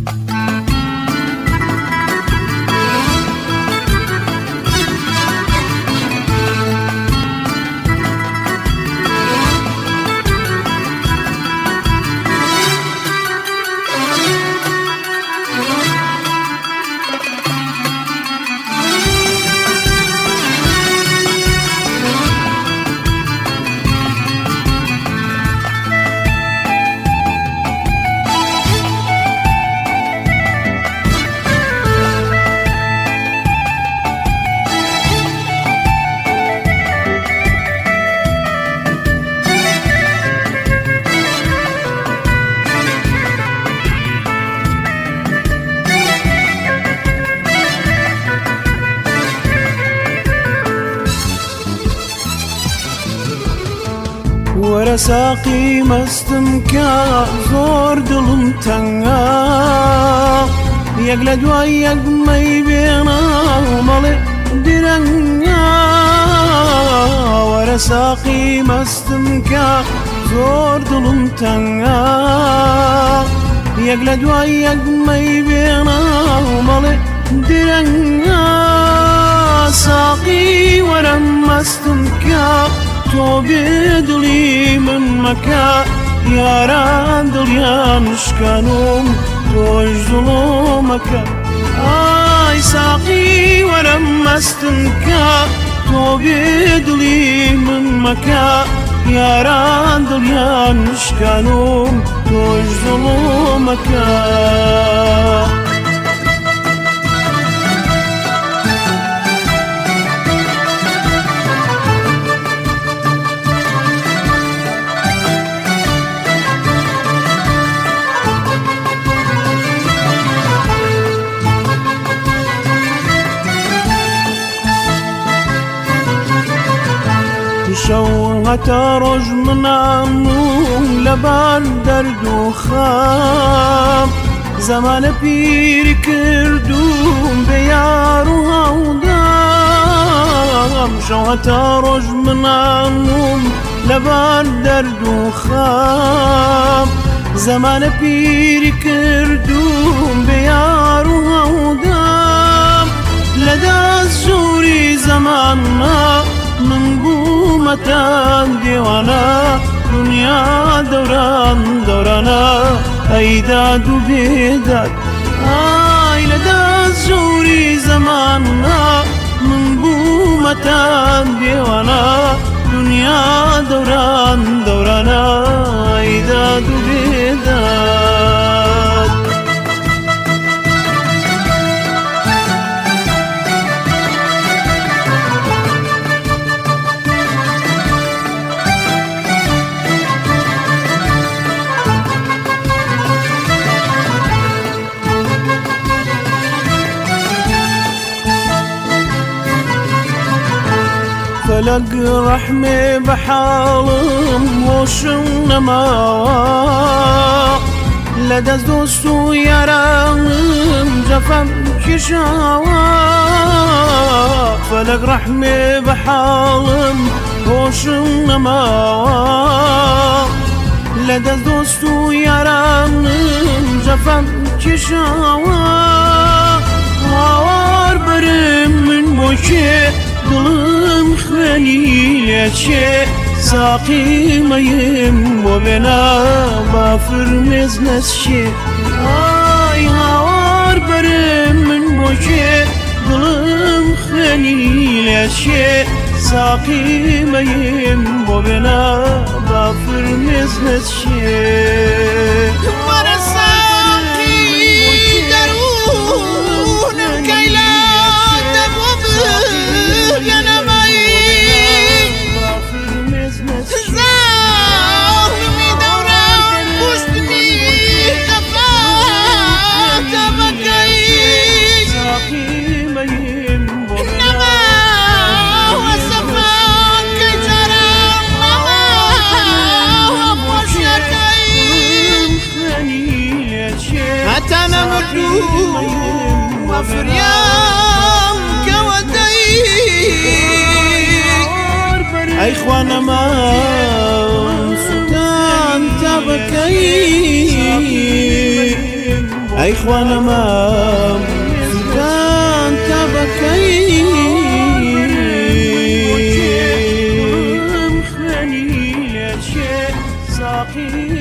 وەرە ساقی مەستم کە زۆر دڵم تەنگە یەک لە دوای یەک مەی بێنە مەڵێ درەنگە وەرە ساقی مەستم کە زۆر دڵم تەنگە یەک لە دوای یەک مەی بێنە مەڵێ درەنگە ساقی وەرە مەستم کە تۆ بێدڵی من مەکە یاران دڵیان شکانم تۆش زوڵۆمەکە ئای ساقی وەرە مەستم کە تۆ بێدڵی من مەکە یاران دڵیان شکانم تۆش زوڵۆمەکە شەو هەتا ڕۆژ مناموم لەبار دەرد و خەم زەمانە پیری کردوم بە یار و هەودام شەو هەتا ڕۆژ مناموم لەبار دەرد و خەم زەمانە پیری کردوم بە یار و هەودام لە دەست ژووری زەمانە من بوومەتان دیوانە دنیا دەوران دەورانە ئەیداد و بێداد ئای لە دەست ژووری زەمانە من بوومەتان دیوانە دنیا دەوران دەورانە ئەیداد و بێداد فەلەک ڕەحمێ بە حاڵم هۆشم نەماوە لە دەست دۆست و یارانم جەفەم کێشاوە فەلەک ڕەحمێ بە حاڵم هۆشم نەماوە لە دەست دۆست و یارانم جەفەم کێشاوە هاوار بەرم من بۆ کێ دڵم خوێنی لێچێ ساقی مەیم بۆ بێنە بافر مێز نەچێ ئای هاوار بەرم من بۆ کێ دڵم خوێنی لێچێ ساقی مەیم بۆ بێنە بافر مێز نەچێ وەرە ساقی دەروونم کەیلا وفريام كودي أي خوانا ما سلطان تبكي أي خوانا ما سلطان تبكي خليل الشيء ساقي